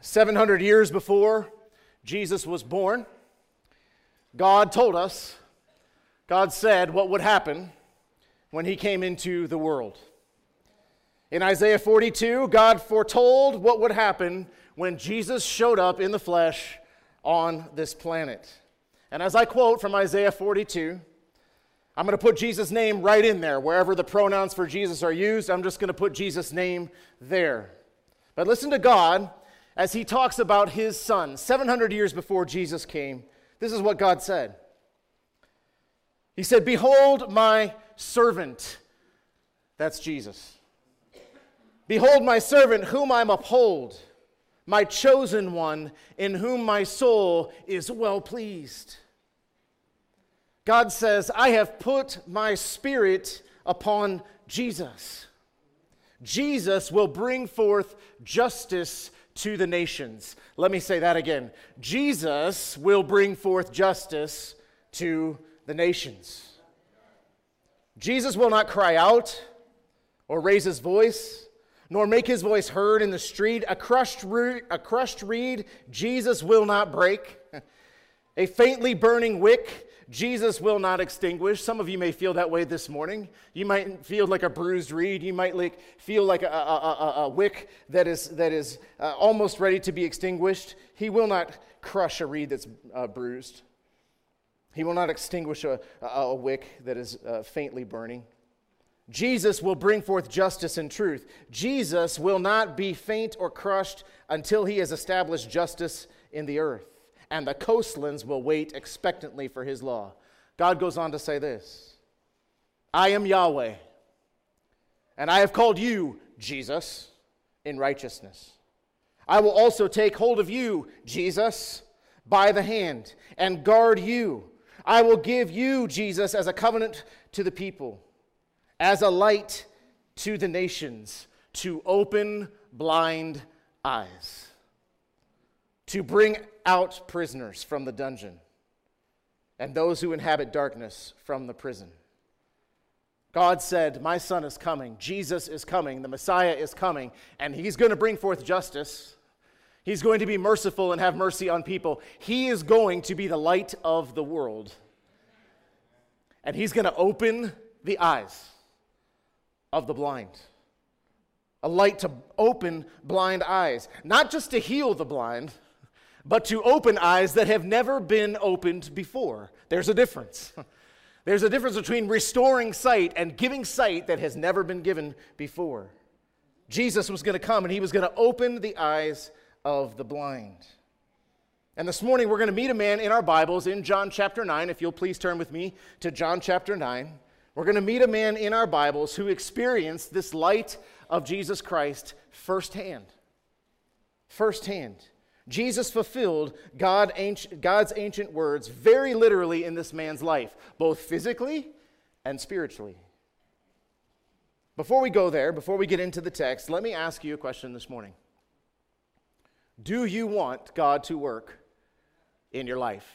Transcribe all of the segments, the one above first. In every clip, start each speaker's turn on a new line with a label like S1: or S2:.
S1: 700 years before Jesus was born, God told us, God said what would happen when he came into the world. In Isaiah 42, God foretold what would happen when Jesus showed up in the flesh on this planet. And as I quote from Isaiah 42, I'm going to put Jesus' name right in there. Wherever the pronouns for Jesus are used, I'm just going to put Jesus' name there. But listen to God as he talks about his son. 700 years before Jesus came, this is what God said. He said, "Behold my servant." That's Jesus. "Behold my servant whom I uphold, my chosen one in whom my soul is well pleased." God says, I have put my spirit upon Jesus. Jesus will bring forth justice to the nations. Let me say that again. Jesus will bring forth justice to the nations. Jesus will not cry out or raise his voice, nor make his voice heard in the street. A crushed reed, Jesus will not break. A faintly burning wick, Jesus will not extinguish. Some of you may feel that way this morning. You might feel like a bruised reed. You might feel like a wick that is almost ready to be extinguished. He will not crush a reed that's bruised. He will not extinguish a wick that is faintly burning. Jesus will bring forth justice and truth. Jesus will not be faint or crushed until he has established justice in the earth. And the coastlands will wait expectantly for his law. God goes on to say this, I am Yahweh, and I have called you, Jesus, in righteousness. I will also take hold of you, Jesus, by the hand, and guard you. I will give you, Jesus, as a covenant to the people, as a light to the nations, to open blind eyes, to bring out prisoners from the dungeon, and those who inhabit darkness from the prison. God said, my son is coming, Jesus is coming, the Messiah is coming, and he's going to bring forth justice. He's going to be merciful and have mercy on people. He is going to be the light of the world. And he's going to open the eyes of the blind. A light to open blind eyes. Not just to heal the blind, but to open eyes that have never been opened before. There's a difference. There's a difference between restoring sight and giving sight that has never been given before. Jesus was going to come and he was going to open the eyes of the blind. And this morning we're going to meet a man in our Bibles in John chapter 9. If you'll please turn with me to John chapter 9. We're going to meet a man in our Bibles who experienced this light of Jesus Christ firsthand. Firsthand. Jesus fulfilled God's ancient words very literally in this man's life, both physically and spiritually. Before we go there, before we get into the text, let me ask you a question this morning. Do you want God to work in your life?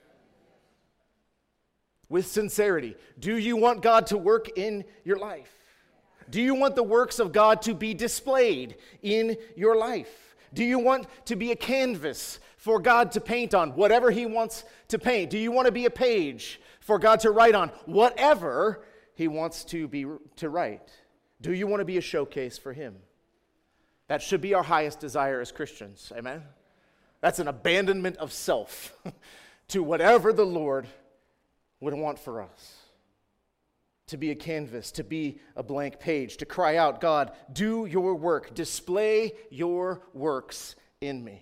S1: With sincerity, do you want God to work in your life? Do you want the works of God to be displayed in your life? Do you want to be a canvas for God to paint on, whatever he wants to paint? Do you want to be a page for God to write on, whatever he wants to write? Do you want to be a showcase for him? That should be our highest desire as Christians, amen? That's an abandonment of self to whatever the Lord would want for us. To be a canvas, to be a blank page, to cry out, God, do your work, display your works in me.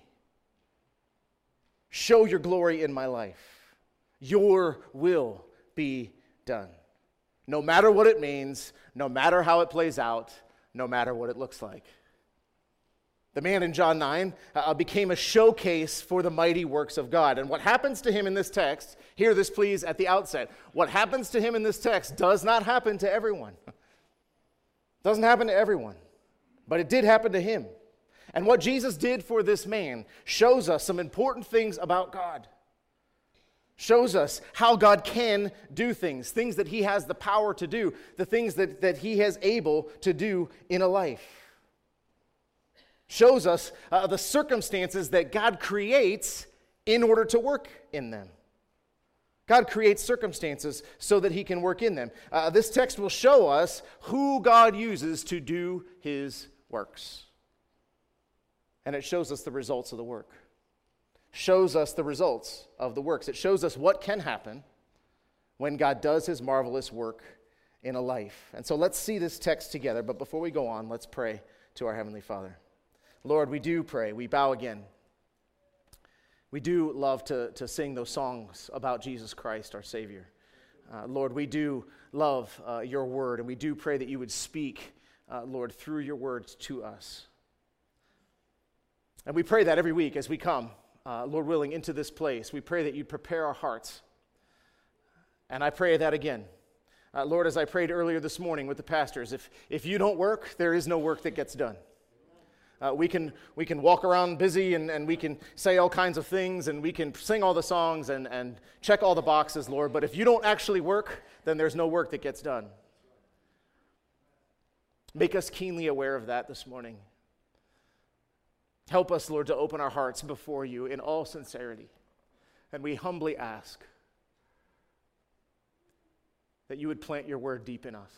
S1: Show your glory in my life. Your will be done. No matter what it means, no matter how it plays out, no matter what it looks like. The man in John 9 became a showcase for the mighty works of God. And what happens to him in this text, hear this please at the outset, what happens to him in this text does not happen to everyone. Doesn't happen to everyone, but it did happen to him. And what Jesus did for this man shows us some important things about God. Shows us how God can do things that he has the power to do, the things that he is able to do in a life. Shows us the circumstances that God creates in order to work in them. God creates circumstances so that he can work in them. This text will show us who God uses to do his works. And it shows us the results of the work. Shows us the results of the works. It shows us what can happen when God does his marvelous work in a life. And so let's see this text together. But before we go on, let's pray to our Heavenly Father. Lord, we do pray. We bow again. We do love to sing those songs about Jesus Christ, our Savior. Lord, we do love your word, and we do pray that you would speak, Lord, through your words to us. And we pray that every week as we come, Lord willing, into this place. We pray that you'd prepare our hearts. And I pray that again. Lord, as I prayed earlier this morning with the pastors, if you don't work, there is no work that gets done. We can walk around busy and we can say all kinds of things and we can sing all the songs and check all the boxes, Lord. But if you don't actually work, then there's no work that gets done. Make us keenly aware of that this morning. Help us, Lord, to open our hearts before you in all sincerity. And we humbly ask that you would plant your word deep in us,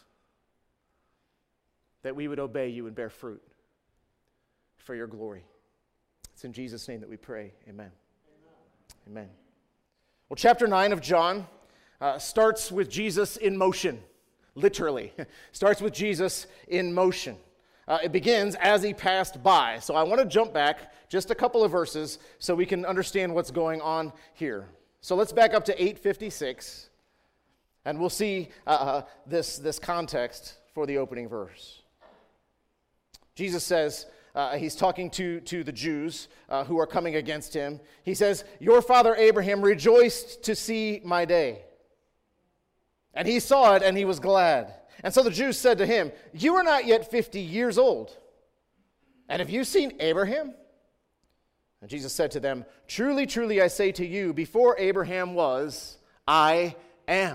S1: that we would obey you and bear fruit for your glory. It's in Jesus' name that we pray. Amen. Amen. Well, chapter 9 of John starts with Jesus in motion, literally. Starts with Jesus in motion. It begins as he passed by. So I want to jump back just a couple of verses so we can understand what's going on here. So let's back up to 8:56, and we'll see this context for the opening verse. Jesus says, he's talking to the Jews who are coming against him. He says, "Your father Abraham rejoiced to see my day. And he saw it and he was glad. And so the Jews said to him, 'You are not yet 50 years old. And have you seen Abraham?' And Jesus said to them, 'Truly, truly, I say to you, before Abraham was, I am.'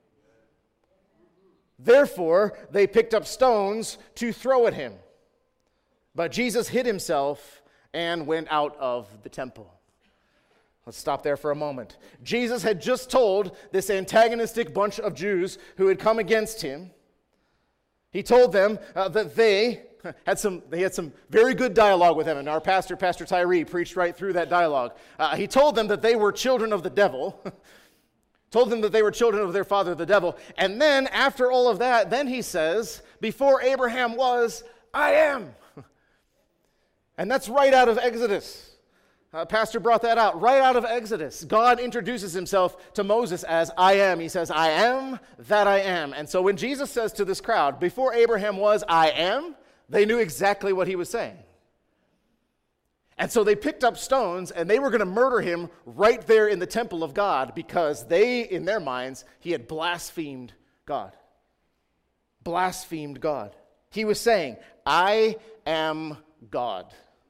S1: Therefore, they picked up stones to throw at him. But Jesus hid himself and went out of the temple." Let's stop there for a moment. Jesus had just told this antagonistic bunch of Jews who had come against him, he told them that they had some very good dialogue with him, and our pastor, Pastor Tyree, preached right through that dialogue. He told them that they were children of the devil, told them that they were children of their father, the devil, and then after all of that, then he says, "Before Abraham was, I am." And that's right out of Exodus. Pastor brought that out. Right out of Exodus, God introduces himself to Moses as I am. He says, "I am that I am." And so when Jesus says to this crowd, "Before Abraham was, I am," they knew exactly what he was saying. And so they picked up stones and they were going to murder him right there in the temple of God because they, in their minds, he had blasphemed God. Blasphemed God. He was saying, "I am God.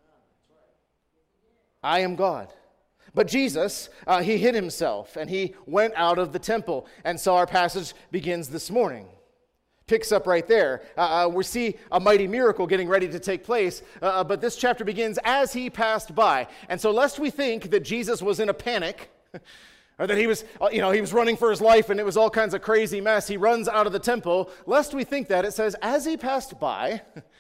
S1: I am God." But Jesus, he hid himself and he went out of the temple. And so our passage begins this morning. Picks up right there. We see a mighty miracle getting ready to take place, but this chapter begins as he passed by. And so lest we think that Jesus was in a panic, or that he was running for his life and it was all kinds of crazy mess, he runs out of the temple, lest we think that, it says, as he passed by,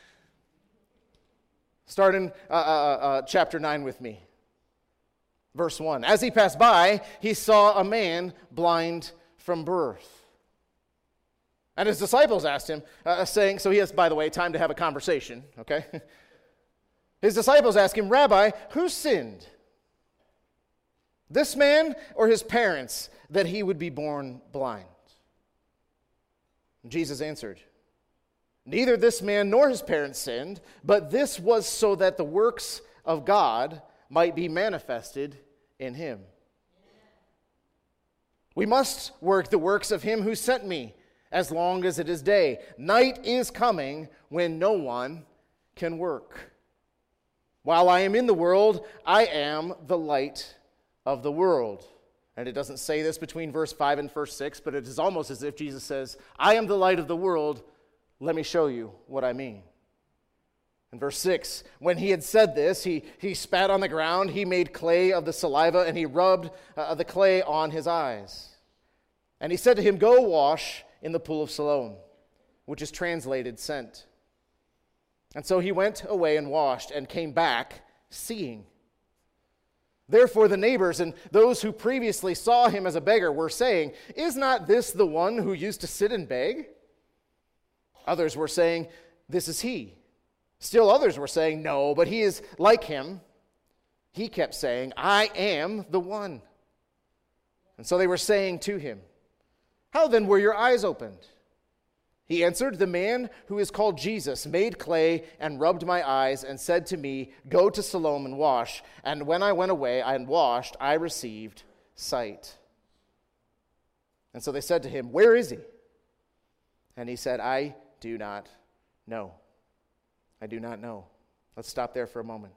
S1: start in chapter 9 with me. Verse 1. As he passed by, he saw a man blind from birth. And his disciples asked him, saying, so he has, by the way, time to have a conversation, okay? His disciples asked him, "Rabbi, who sinned, this man or his parents, that he would be born blind?" And Jesus answered, "Neither this man nor his parents sinned, but this was so that the works of God might be manifested in him. We must work the works of him who sent me as long as it is day. Night is coming when no one can work. While I am in the world, I am the light of the world." And it doesn't say this between verse 5 and verse 6, but it is almost as if Jesus says, "I am the light of the world. Let me show you what I mean." In verse 6, when he had said this, he spat on the ground, he made clay of the saliva, and he rubbed the clay on his eyes. And he said to him, go wash in the pool of Siloam, which is translated sent. And so he went away and washed, and came back seeing. Therefore the neighbors and those who previously saw him as a beggar were saying, is not this the one who used to sit and beg? Others were saying, this is he. Still others were saying, no, but he is like him. He kept saying, I am the one. And so they were saying to him, how then were your eyes opened? He answered, the man who is called Jesus made clay and rubbed my eyes and said to me, go to Siloam and wash. And when I went away and washed, I received sight. And so they said to him, where is he? And he said, I do not know. I do not know. Let's stop there for a moment.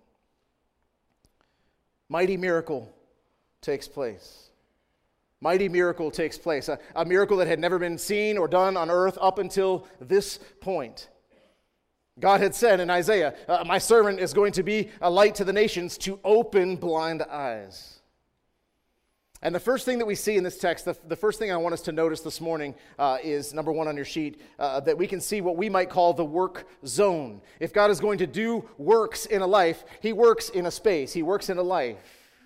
S1: Mighty miracle takes place. Mighty miracle takes place. A miracle that had never been seen or done on earth up until this point. God had said in Isaiah, my servant is going to be a light to the nations to open blind eyes. And the first thing that we see in this text, the first thing I want us to notice this morning is, number one on your sheet, that we can see what we might call the work zone. If God is going to do works in a life, he works in a space. He works in a life.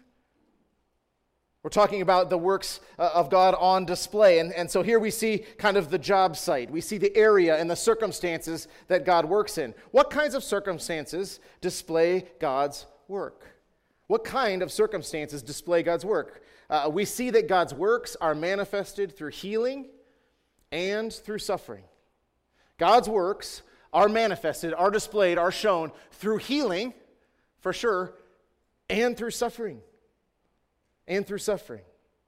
S1: We're talking about the works of God on display. And so here we see kind of the job site. We see the area and the circumstances that God works in. What kinds of circumstances display God's work? What kind of circumstances display God's work? We see that God's works are manifested through healing and through suffering. God's works are manifested, are displayed, are shown through healing, for sure, and through suffering. And through suffering.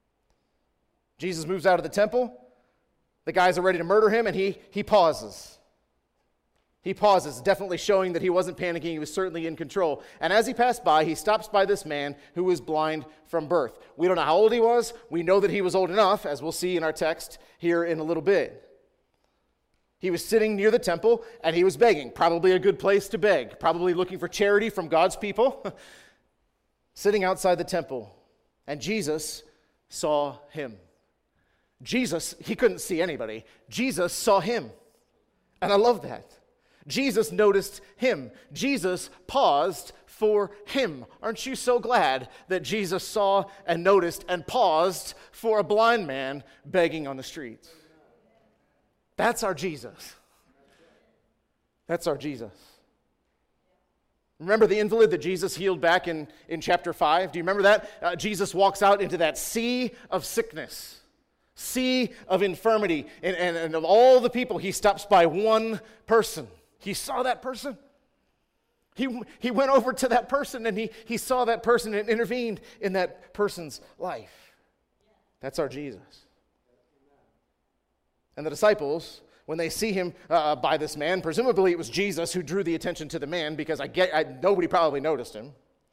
S1: Jesus moves out of the temple. The guys are ready to murder him, and he pauses. He pauses, definitely showing that he wasn't panicking. He was certainly in control. And as he passed by, he stops by this man who was blind from birth. We don't know how old he was. We know that he was old enough, as we'll see in our text here in a little bit. He was sitting near the temple, and he was begging. Probably a good place to beg. Probably looking for charity from God's people. Sitting outside the temple. And Jesus saw him. Jesus, he couldn't see anybody. Jesus saw him. And I love that. Jesus noticed him. Jesus paused for him. Aren't you so glad that Jesus saw and noticed and paused for a blind man begging on the streets? That's our Jesus. That's our Jesus. Remember the invalid that Jesus healed back in chapter 5? Do you remember that? Jesus walks out into that sea of sickness, sea of infirmity, and of all the people, he stops by one person. He saw that person. He went over to that person, and he saw that person and intervened in that person's life. That's our Jesus. And the disciples, when they see him by this man, presumably it was Jesus who drew the attention to the man, because nobody probably noticed him.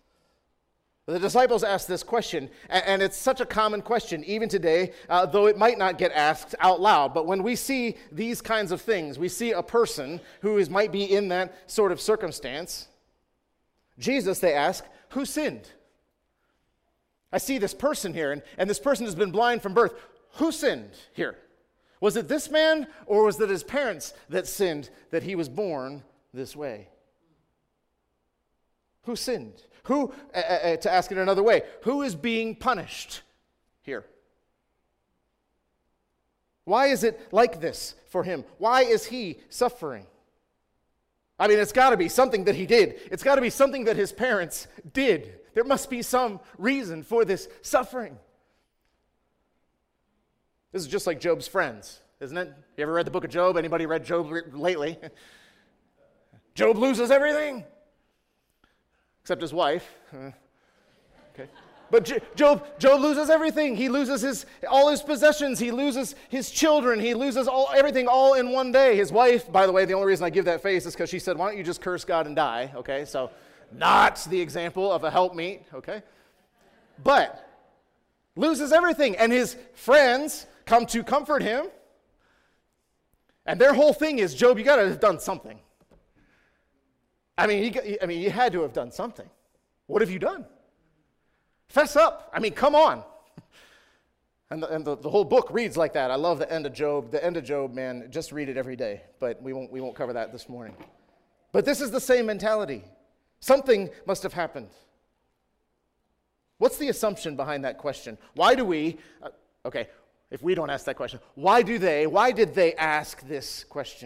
S1: The disciples asked this question, and it's such a common question even today, though it might not get asked out loud. But when we see these kinds of things, we see a person who might be in that sort of circumstance. Jesus, they ask, who sinned? I see this person here, and this person has been blind from birth. Who sinned here? Was it this man, or was it his parents that sinned that he was born this way? Who sinned? Who, to ask it another way, who is being punished here? Why is it like this for him? Why is he suffering? I mean, it's got to be something that he did. It's got to be something that his parents did. There must be some reason for this suffering. This is just like Job's friends, isn't it? You ever read the book of Job? Anybody read Job lately? Job loses everything. Except his wife. Okay. But Job loses everything. He loses all his possessions. He loses his children. He loses everything all in one day. His wife, by the way, the only reason I give that face is because she said, why don't you just curse God and die? Okay, so not the example of a helpmeet, okay? But loses everything. And his friends come to comfort him. And their whole thing is, Job, you got to have done something. I mean, you had to have done something. What have you done? Fess up. I mean, come on. And the whole book reads like that. I love the end of Job. The end of Job, man, just read it every day. But we won't cover that this morning. But this is the same mentality. Something must have happened. What's the assumption behind that question? Why do we, if we don't ask that question, why did they ask this question?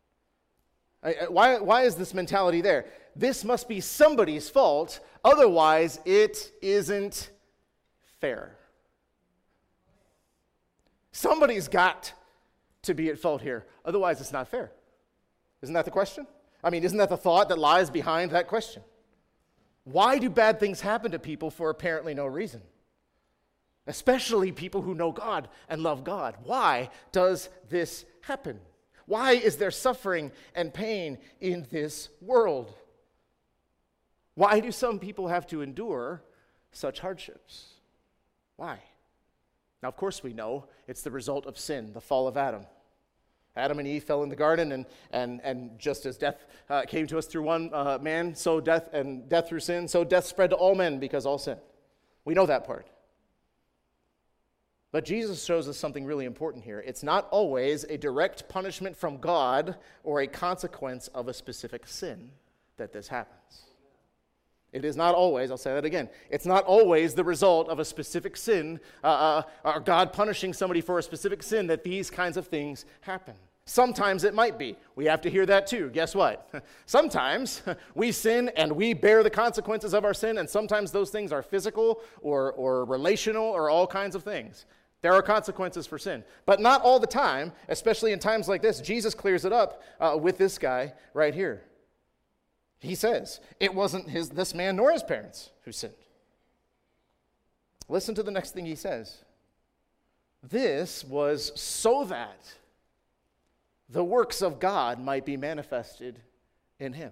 S1: Why is this mentality there? This must be somebody's fault, otherwise it isn't fair. Somebody's got to be at fault here, otherwise it's not fair. Isn't that the question? I mean, isn't that the thought that lies behind that question? Why do bad things happen to people for apparently no reason? Especially people who know God and love God. Why does this happen? Why is there suffering and pain in this world? Why do some people have to endure such hardships? Why? Now, of course we know it's the result of sin, the fall of Adam. Adam and Eve fell in the garden, and just as death came to us through one man, so death through sin, so death spread to all men because all sin. We know that part. But Jesus shows us something really important here. It's not always a direct punishment from God or a consequence of a specific sin that this happens. It is not always, I'll say that again, it's not always the result of a specific sin, or God punishing somebody for a specific sin that these kinds of things happen. Sometimes it might be. We have to hear that too. Guess what? Sometimes we sin and we bear the consequences of our sin, and sometimes those things are physical or relational or all kinds of things. There are consequences for sin. But not all the time, especially in times like this. Jesus clears it up with this guy right here. He says, it wasn't this man nor his parents who sinned. Listen to the next thing he says. This was so that the works of God might be manifested in him.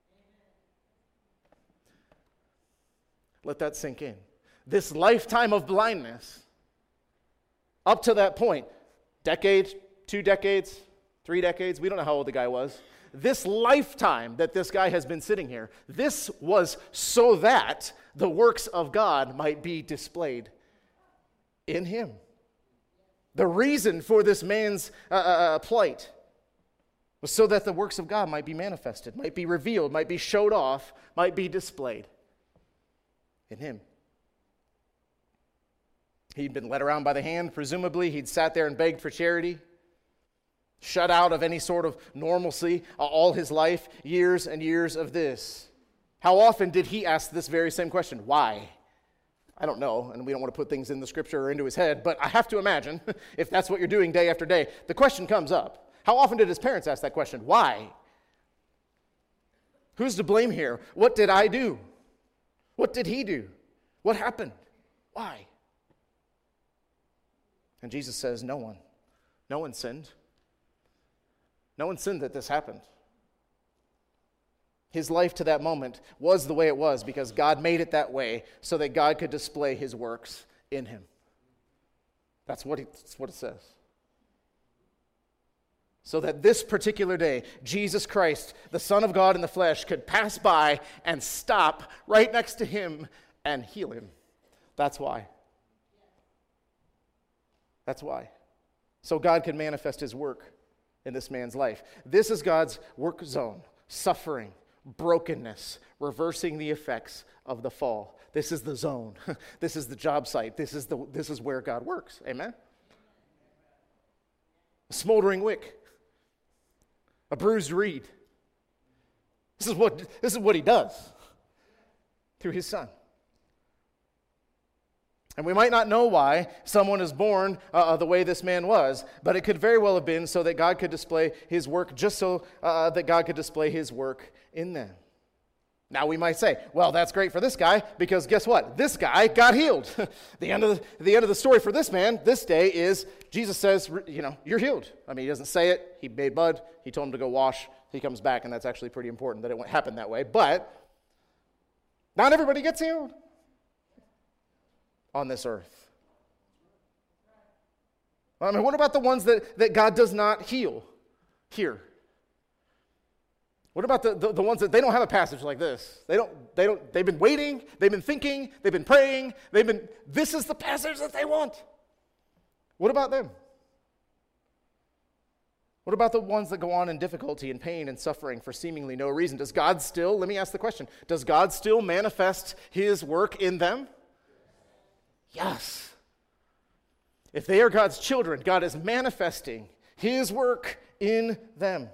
S1: Let that sink in. This lifetime of blindness, up to that point, decade, 2 decades, 3 decades, we don't know how old the guy was. This lifetime that this guy has been sitting here, this was so that the works of God might be displayed in him. The reason for this man's plight was so that the works of God might be manifested, might be revealed, might be showed off, might be displayed in him. He'd been led around by the hand, presumably. He'd sat there and begged for charity, shut out of any sort of normalcy all his life, years and years of this. How often did he ask this very same question? Why? I don't know, and we don't want to put things in the scripture or into his head, but I have to imagine, if that's what you're doing day after day, the question comes up. How often did his parents ask that question? Why? Who's to blame here? What did I do? What did he do? What happened? Why? And Jesus says, no one. No one sinned. No one sinned that this happened. His life to that moment was the way it was because God made it that way so that God could display his works in him. That's what it says. So that this particular day, Jesus Christ, the Son of God in the flesh, could pass by and stop right next to him and heal him. That's why. That's why. So God can manifest his work in this man's life. This is God's work zone. Suffering, brokenness, reversing the effects of the fall. This is the zone. This is the job site. This is where God works. Amen? A smoldering wick. A bruised reed. This is what he does through his Son. And we might not know why someone is born the way this man was, but it could very well have been so that God could display his work, just so that God could display his work in them. Now we might say, well, that's great for this guy, because guess what? This guy got healed. The end of the story for this man, this day, is Jesus says, you're healed. I mean, he doesn't say it. He made mud. He told him to go wash. He comes back, and that's actually pretty important that it happened that way. But not everybody gets healed on this earth. I mean, what about the ones that God does not heal here? What about the ones that they don't have a passage like this? They've been waiting, they've been thinking, they've been praying, this is the passage that they want. What about them? What about the ones that go on in difficulty and pain and suffering for seemingly no reason? Does God still, let me ask the question, does God still manifest his work in them? Yes. If they are God's children, God is manifesting his work in them.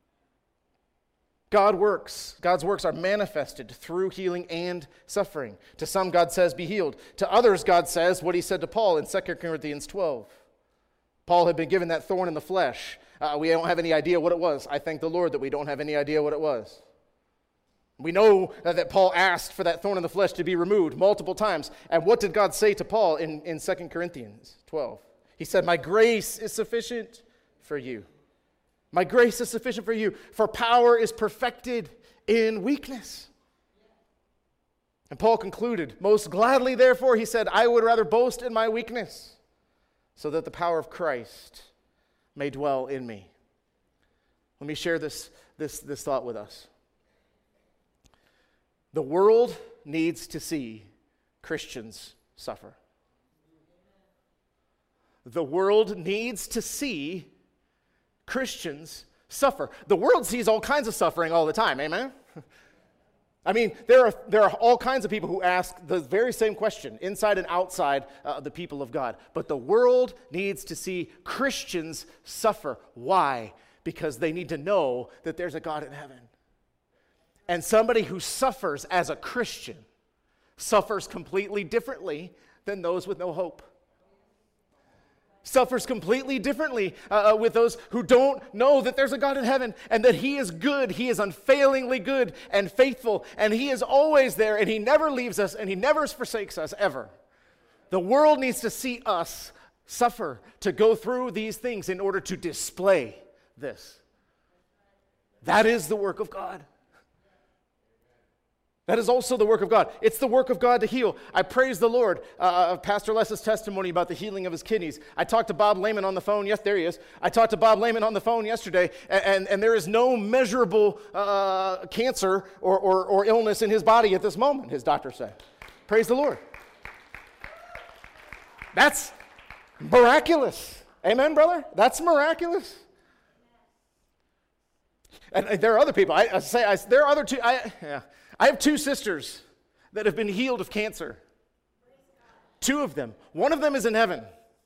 S1: God's works are manifested through healing and suffering. To some, God says, be healed. To others, God says what he said to Paul in 2 Corinthians 12. Paul had been given that thorn in the flesh. We don't have any idea what it was. I thank the Lord that we don't have any idea what it was. We know that Paul asked for that thorn in the flesh to be removed multiple times. And what did God say to Paul in 2 Corinthians 12? He said, my grace is sufficient for you. My grace is sufficient for you, for power is perfected in weakness. And Paul concluded, most gladly, therefore, he said, I would rather boast in my weakness, so that the power of Christ may dwell in me. Let me share this thought with us. The world needs to see Christians suffer. The world needs to see Christians suffer. The world sees all kinds of suffering all the time, amen? I mean, there are all kinds of people who ask the very same question, inside and outside the people of God. But the world needs to see Christians suffer. Why? Because they need to know that there's a God in heaven. And somebody who suffers as a Christian suffers completely differently than those with no hope. Suffers completely differently with those who don't know that there's a God in heaven and that he is good, he is unfailingly good and faithful, and he is always there, and he never leaves us, and he never forsakes us, ever. The world needs to see us suffer, to go through these things in order to display this. That is the work of God. That is also the work of God. It's the work of God to heal. I praise the Lord. Pastor Les's testimony about the healing of his kidneys. I talked to Bob Lehman on the phone. Yes, there he is. I talked to Bob Lehman on the phone yesterday, and there is no measurable cancer or illness in his body at this moment, his doctor said. Praise the Lord. That's miraculous. Amen, brother? That's miraculous. And there are other people. There are other two. I have two sisters that have been healed of cancer. Two of them. One of them is in heaven.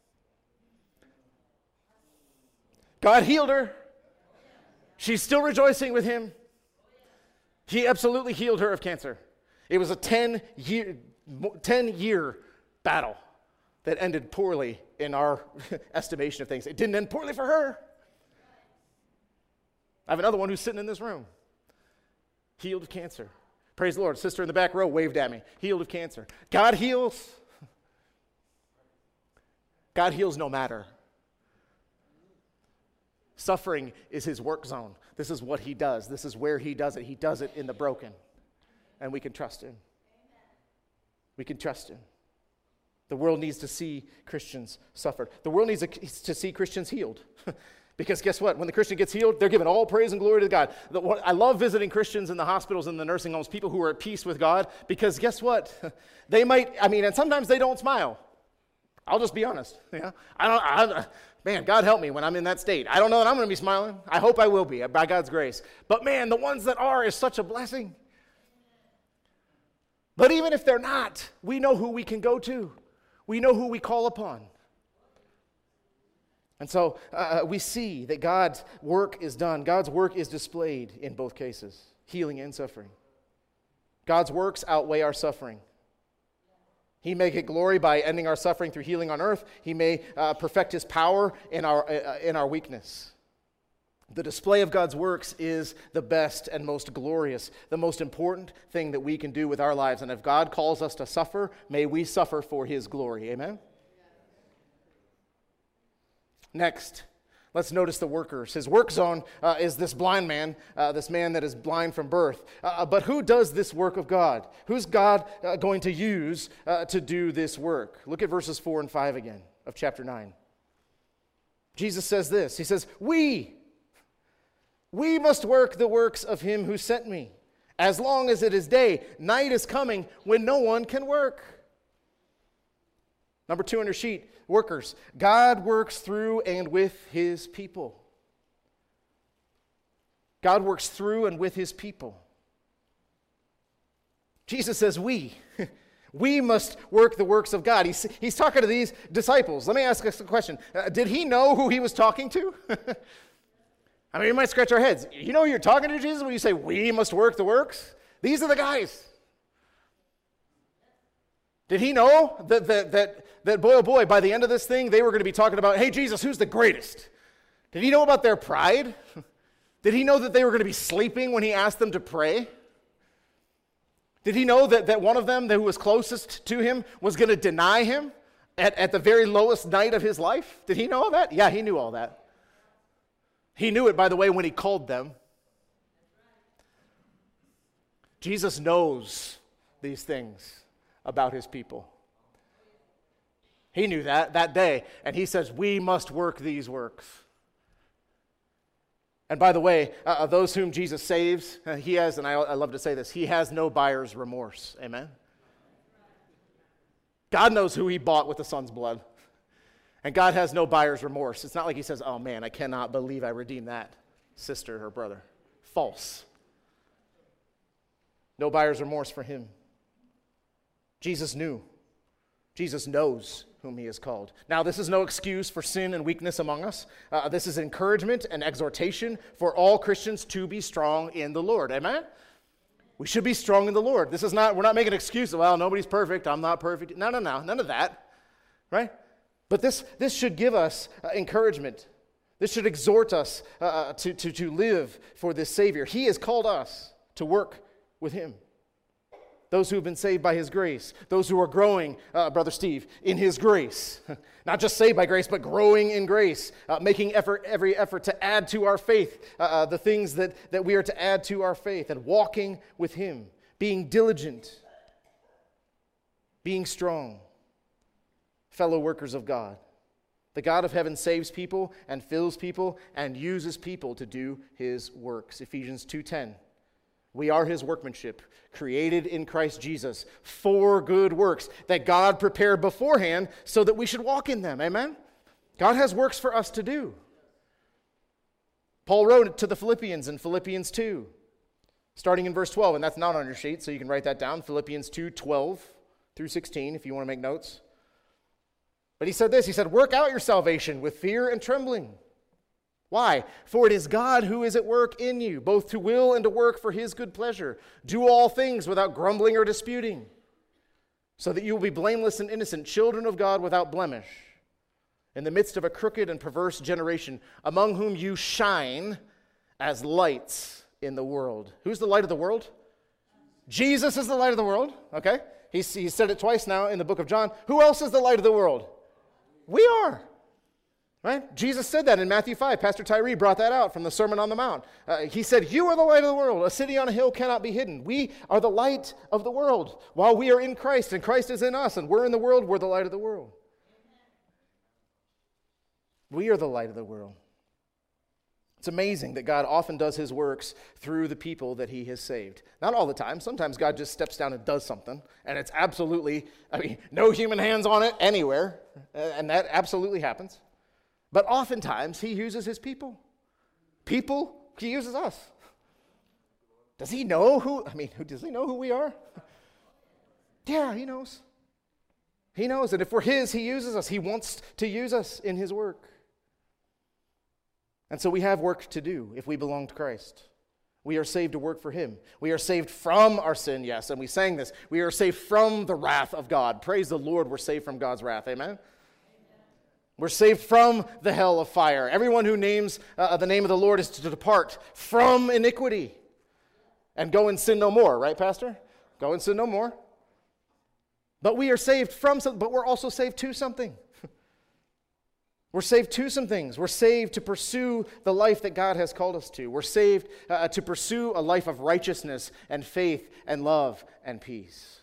S1: God healed her. She's still rejoicing with him. He absolutely healed her of cancer. It was a 10-year battle that ended poorly in our estimation of things. It didn't end poorly for her. I have another one who's sitting in this room, healed of cancer. Praise the Lord. Sister in the back row waved at me. Healed of cancer. God heals. God heals no matter. Suffering is his work zone. This is what he does. This is where he does it. He does it in the broken. And we can trust him. We can trust him. The world needs to see Christians suffer. The world needs to see Christians healed. Because guess what? When the Christian gets healed, they're giving all praise and glory to God. I love visiting Christians in the hospitals and the nursing homes, people who are at peace with God, because guess what? They might, and sometimes they don't smile. I'll just be honest. Yeah? Man, God help me when I'm in that state. I don't know that I'm going to be smiling. I hope I will be, by God's grace. But man, the ones that are is such a blessing. But even if they're not, we know who we can go to. We know who we call upon. And so we see that God's work is done. God's work is displayed in both cases, healing and suffering. God's works outweigh our suffering. He may get glory by ending our suffering through healing on earth. He may perfect his power in our weakness. The display of God's works is the best and most glorious, the most important thing that we can do with our lives. And if God calls us to suffer, may we suffer for his glory. Amen? Next, let's notice the workers. His work zone is this blind man, this man that is blind from birth. But who does this work of God? Who's God going to use to do this work? Look at verses 4 and 5 again of chapter 9. Jesus says this. He says, we We must work the works of him who sent me. As long as it is day, night is coming when no one can work. Number 2 on your sheet, workers. God works through and with his people. God works through and with his people. Jesus says we. We must work the works of God. He's talking to these disciples. Let me ask us a question. Did he know who he was talking to? I mean, we might scratch our heads. You know who you're talking to, Jesus, when you say we must work the works? These are the guys. Did he know that boy, oh boy, by the end of this thing, they were going to be talking about, hey, Jesus, who's the greatest? Did he know about their pride? Did he know that they were going to be sleeping when he asked them to pray? Did he know that one of them who was closest to him was going to deny him at the very lowest night of his life? Did he know all that? Yeah, he knew all that. He knew it, by the way, when he called them. Jesus knows these things about his people. He knew that day, and he says, we must work these works. And by the way, those whom Jesus saves, he has, and I love to say this, he has no buyer's remorse. Amen? God knows who he bought with the Son's blood. And God has no buyer's remorse. It's not like he says, oh man, I cannot believe I redeemed that sister or brother. False. No buyer's remorse for him. Jesus knew. Jesus knows whom he has called. Now, this is no excuse for sin and weakness among us. This is encouragement and exhortation for all Christians to be strong in the Lord. Amen? We should be strong in the Lord. We're not making an excuse. Well, nobody's perfect. I'm not perfect. No. None of that. Right? But this should give us encouragement. This should exhort us to live for this Savior. He has called us to work with him. Those who have been saved by his grace. Those who are growing, Brother Steve, in his grace. Not just saved by grace, but growing in grace. Making every effort to add to our faith the things that we are to add to our faith. And walking with him. Being diligent. Being strong. Fellow workers of God. The God of heaven saves people and fills people and uses people to do his works. Ephesians 2:10. We are his workmanship, created in Christ Jesus for good works that God prepared beforehand so that we should walk in them. Amen? God has works for us to do. Paul wrote it to the Philippians in Philippians 2, starting in verse 12, and that's not on your sheet, so you can write that down, Philippians 2:12 through 16, if you want to make notes. But he said this, he said, work out your salvation with fear and trembling. Why? For it is God who is at work in you, both to will and to work for his good pleasure. Do all things without grumbling or disputing, so that you will be blameless and innocent, children of God without blemish, in the midst of a crooked and perverse generation, among whom you shine as lights in the world. Who's the light of the world? Jesus is the light of the world, okay? He said it twice now in the book of John. Who else is the light of the world? We are. Right? Jesus said that in Matthew 5. Pastor Tyree brought that out from the Sermon on the Mount. He said, you are the light of the world. A city on a hill cannot be hidden. We are the light of the world while we are in Christ, and Christ is in us, and we're in the world, we're the light of the world. We are the light of the world. It's amazing that God often does his works through the people that he has saved. Not all the time. Sometimes God just steps down and does something, and it's absolutely, no human hands on it anywhere, and that absolutely happens. But oftentimes, he uses his people. People, he uses us. Does he know does he know who we are? Yeah, he knows. He knows that if we're his, he uses us. He wants to use us in his work. And so we have work to do if we belong to Christ. We are saved to work for him. We are saved from our sin, yes, and we sang this. We are saved from the wrath of God. Praise the Lord, we're saved from God's wrath. Amen? We're saved from the hell of fire. Everyone who names the name of the Lord is to depart from iniquity and go and sin no more. Right, Pastor? Go and sin no more. But we are saved from something, but we're also saved to something. We're saved to some things. We're saved to pursue the life that God has called us to. We're saved to pursue a life of righteousness and faith and love and peace.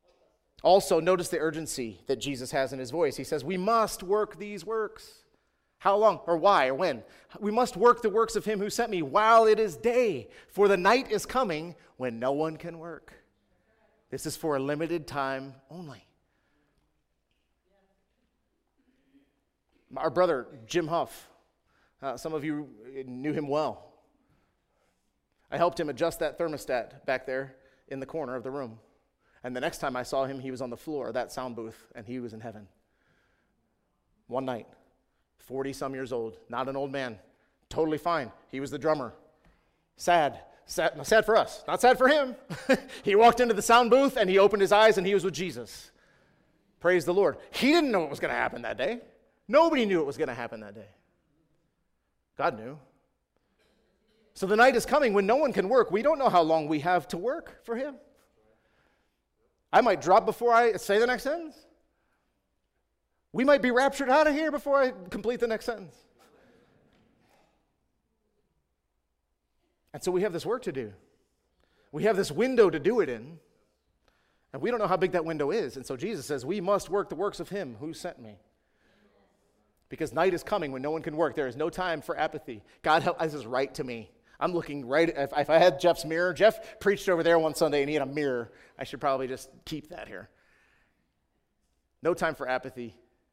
S1: Also, notice the urgency that Jesus has in his voice. He says, we must work these works. How long, or why, or when? We must work the works of him who sent me while it is day, for the night is coming when no one can work. This is for a limited time only. Our brother, Jim Huff, some of you knew him well. I helped him adjust that thermostat back there in the corner of the room. And the next time I saw him, he was on the floor of that sound booth, and he was in heaven. One night, 40-some years old, not an old man, totally fine. He was the drummer. Sad for us, not sad for him. He walked into the sound booth, and he opened his eyes, and he was with Jesus. Praise the Lord. He didn't know what was going to happen that day. Nobody knew it was going to happen that day. God knew. So the night is coming when no one can work. We don't know how long we have to work for him. I might drop before I say the next sentence. We might be raptured out of here before I complete the next sentence. And so we have this work to do. We have this window to do it in. And we don't know how big that window is. And so Jesus says, we must work the works of him who sent me. Because night is coming when no one can work. There is no time for apathy. God, this is right to me. I'm looking right, if I had Jeff's mirror, Jeff preached over there one Sunday and he had a mirror. I should probably just keep that here. No time for apathy.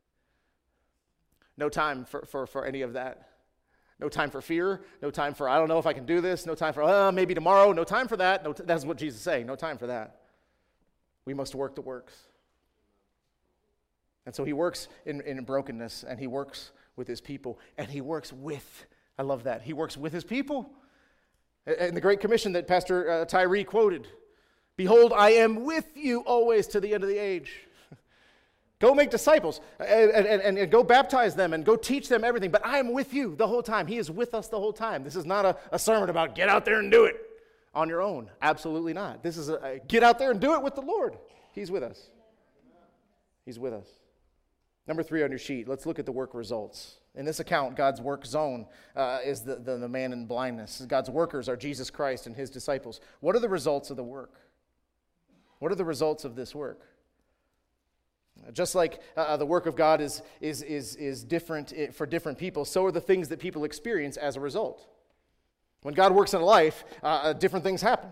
S1: No time for any of that. No time for fear. No time for, I don't know if I can do this. No time for, maybe tomorrow. No time for that. That's what Jesus is saying. No time for that. We must work the works. And so he works in brokenness, and he works with his people, and he works with, I love that, he works with his people. In the Great Commission that Pastor Tyree quoted, behold, I am with you always to the end of the age. Go make disciples and go baptize them and go teach them everything. But I am with you the whole time. He is with us the whole time. This is not a sermon about get out there and do it on your own. Absolutely not. This is a get out there and do it with the Lord. He's with us. He's with us. Number 3 on your sheet, let's look at the work results. In this account, God's work zone is the man in blindness. God's workers are Jesus Christ and his disciples. What are the results of the work? What are the results of this work? Just like the work of God is different for different people, so are the things that people experience as a result. When God works in a life, different things happen.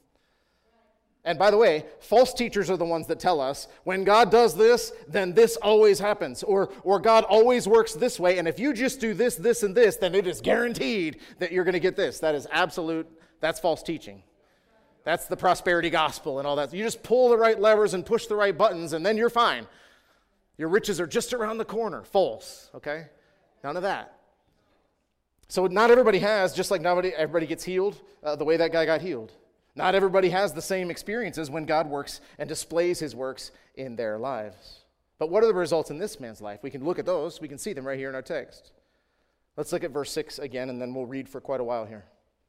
S1: And by the way, false teachers are the ones that tell us, when God does this, then this always happens. Or God always works this way, and if you just do this, this, and this, then it is guaranteed that you're going to get this. That is that's false teaching. That's the prosperity gospel and all that. You just pull the right levers and push the right buttons, and then you're fine. Your riches are just around the corner. False, okay? None of that. So not everybody has, just like everybody gets healed the way that guy got healed. Not everybody has the same experiences when God works and displays his works in their lives. But what are the results in this man's life? We can look at those. We can see them right here in our text. Let's look at verse 6 again, and then we'll read for quite a while here.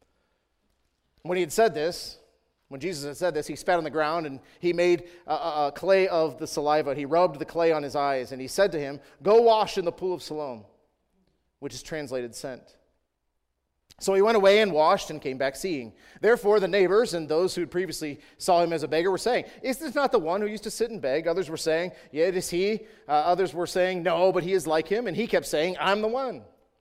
S1: When Jesus had said this, he spat on the ground, and he made a clay of the saliva. He rubbed the clay on his eyes, and he said to him, go wash in the pool of Siloam, which is translated sent. So he went away and washed and came back seeing. Therefore the neighbors and those who had previously saw him as a beggar were saying, is this not the one who used to sit and beg? Others were saying, yeah, it is he. Others were saying, no, but he is like him. And he kept saying, I'm the one.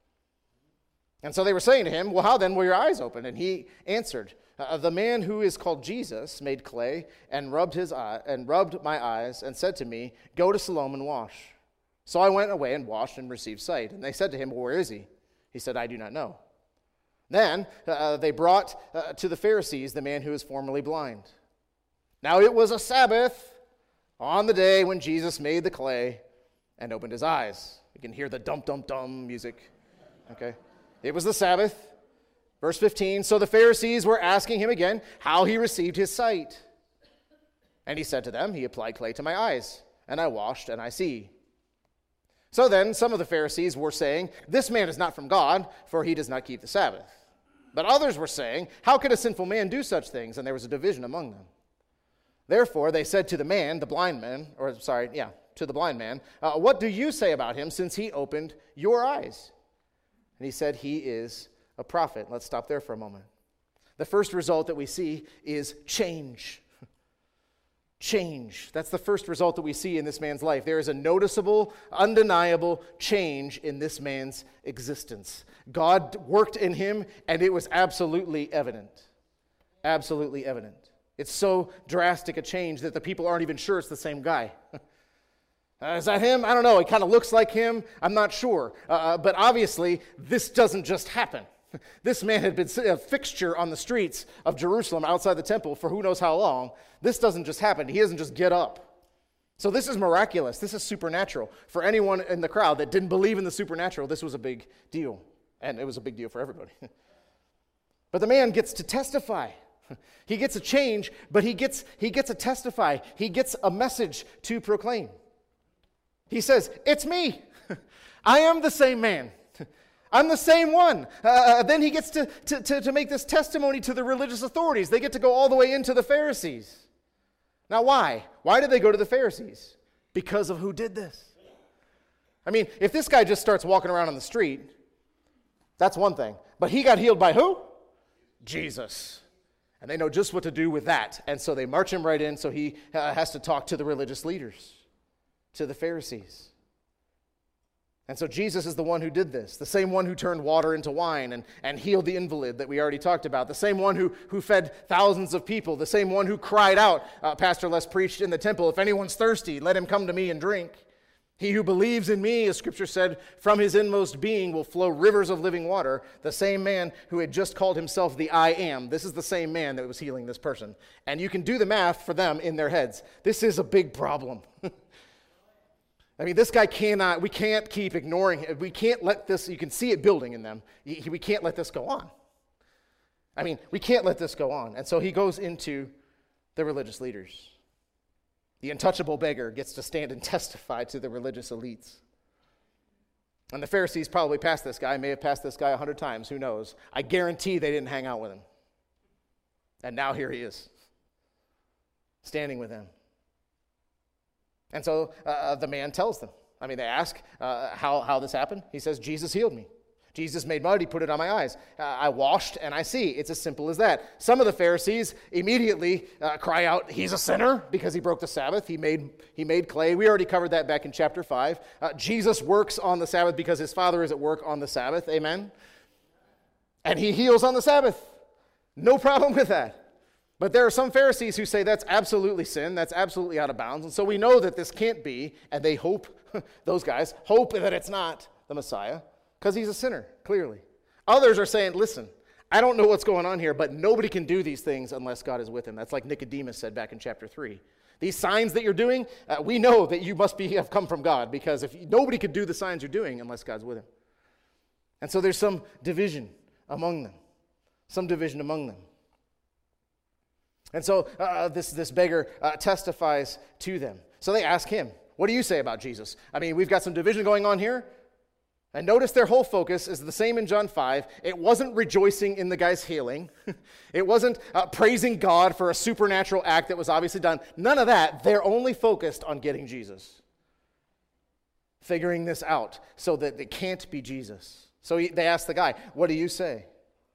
S1: And so they were saying to him, well, how then were your eyes opened? And he answered, the man who is called Jesus made clay and rubbed my eyes and said to me, go to Siloam and wash. So I went away and washed and received sight. And they said to him, well, where is he? He said, I do not know. Then they brought to the Pharisees the man who was formerly blind. Now it was a Sabbath on the day when Jesus made the clay and opened his eyes. You can hear the dum-dum-dum music. Okay. It was the Sabbath. Verse 15, so the Pharisees were asking him again how he received his sight. And he said to them, he applied clay to my eyes, and I washed, and I see. So then some of the Pharisees were saying, this man is not from God, for he does not keep the Sabbath. But others were saying, how could a sinful man do such things? And there was a division among them. Therefore they said to the blind man, what do you say about him, since he opened your eyes? And he said, he is a prophet. Let's stop there for a moment. The first result that we see is change. change. That's the first result that we see in this man's life. There is a noticeable, undeniable change in this man's existence. God worked in him, and it was absolutely evident. Absolutely evident. It's so drastic a change that the people aren't even sure it's the same guy. Is that him? I don't know. He kind of looks like him. I'm not sure. But obviously, this doesn't just happen. This man had been a fixture on the streets of Jerusalem outside the temple for who knows how long. This doesn't just happen. He doesn't just get up. So this is miraculous. This is supernatural. For anyone in the crowd that didn't believe in the supernatural, this was a big deal. And it was a big deal for everybody. But the man gets to testify. He gets a change, but he gets a testify. He gets a message to proclaim. He says, it's me. I am the same man. I'm the same one. Then he gets to make this testimony to the religious authorities. They get to go all the way into the Pharisees. Now why? Why did they go to the Pharisees? Because of who did this. I mean, if this guy just starts walking around on the street, that's one thing. But he got healed by who? Jesus. And they know just what to do with that. And so they march him right in, so he has to talk to the religious leaders, to the Pharisees. And so Jesus is the one who did this, the same one who turned water into wine and healed the invalid that we already talked about, the same one who fed thousands of people, the same one who cried out, Pastor Les preached in the temple, if anyone's thirsty, let him come to me and drink. He who believes in me, as Scripture said, from his inmost being will flow rivers of living water. The same man who had just called himself the I Am. This is the same man that was healing this person. And you can do the math for them in their heads. This is a big problem. I mean, this guy we can't keep ignoring him. We can't let this, you can see it building in them. We can't let this go on. I mean, we can't let this go on. And so he goes into the religious leaders. The untouchable beggar gets to stand and testify to the religious elites. And the Pharisees probably passed this guy, may have passed this guy 100 times, who knows. I guarantee they didn't hang out with him. And now here he is, standing with them. And so the man tells them. I mean, they ask how this happened. He says, Jesus healed me. Jesus made mud, he put it on my eyes. I washed and I see. It's as simple as that. Some of the Pharisees immediately cry out, he's a sinner because he broke the Sabbath. He made clay. We already covered that back in chapter 5. Jesus works on the Sabbath because his Father is at work on the Sabbath. Amen? And he heals on the Sabbath. No problem with that. But there are some Pharisees who say that's absolutely sin, that's absolutely out of bounds. And so we know that this can't be, and they hope, those guys, hope that it's not the Messiah. Because he's a sinner, clearly. Others are saying, listen, I don't know what's going on here, but nobody can do these things unless God is with him. That's like Nicodemus said back in chapter 3. These signs that you're doing, we know that you must have come from God, because nobody could do the signs you're doing unless God's with him. And so there's some division among them. Some division among them. And so this beggar testifies to them. So they ask him, what do you say about Jesus? I mean, we've got some division going on here. And notice their whole focus is the same in John 5. It wasn't rejoicing in the guy's healing. It wasn't praising God for a supernatural act that was obviously done. None of that. They're only focused on getting Jesus. Figuring this out so that it can't be Jesus. So they ask the guy, what do you say?